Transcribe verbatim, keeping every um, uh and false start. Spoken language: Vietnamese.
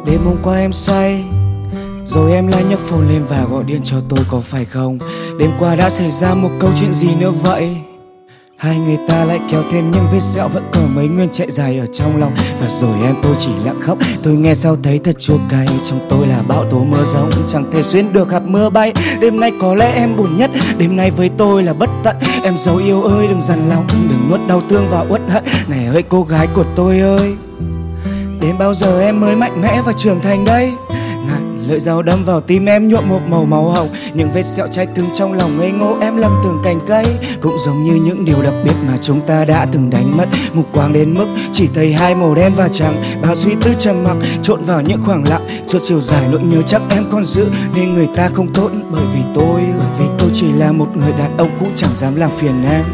Đêm hôm qua em say, rồi em lại nhấc phone lên và gọi điện cho tôi, có phải không? Đêm qua đã xảy ra một câu chuyện gì nữa vậy? Hai người ta lại kéo thêm những vết sẹo, vẫn còn mấy nguyên chạy dài ở trong lòng. Và rồi em tôi chỉ lặng khóc. Tôi nghe sau thấy thật chua cay. Trong tôi là bão tố mưa rông, chẳng thể xuyên được hạt mưa bay. Đêm nay có lẽ em buồn nhất, đêm nay với tôi là bất tận. Em dấu yêu ơi đừng dằn lòng, đừng nuốt đau thương và uất hận. Này ơi cô gái của tôi ơi, đến bao giờ em mới mạnh mẽ và trưởng thành đây? Ngàn lưỡi dao đâm vào tim em nhuộm một màu máu hồng. Những vết sẹo cháy cứng trong lòng ngây ngô em lầm tưởng cành cây. Cũng giống như những điều đặc biệt mà chúng ta đã từng đánh mất. Mù quáng đến mức chỉ thấy hai màu đen và trắng. Bao suy tư trầm mặc trộn vào những khoảng lặng. Suốt chiều dài nỗi nhớ chắc em còn giữ, nên người ta không tốt. Bởi vì tôi, bởi vì tôi chỉ là một người đàn ông cũ chẳng dám làm phiền em.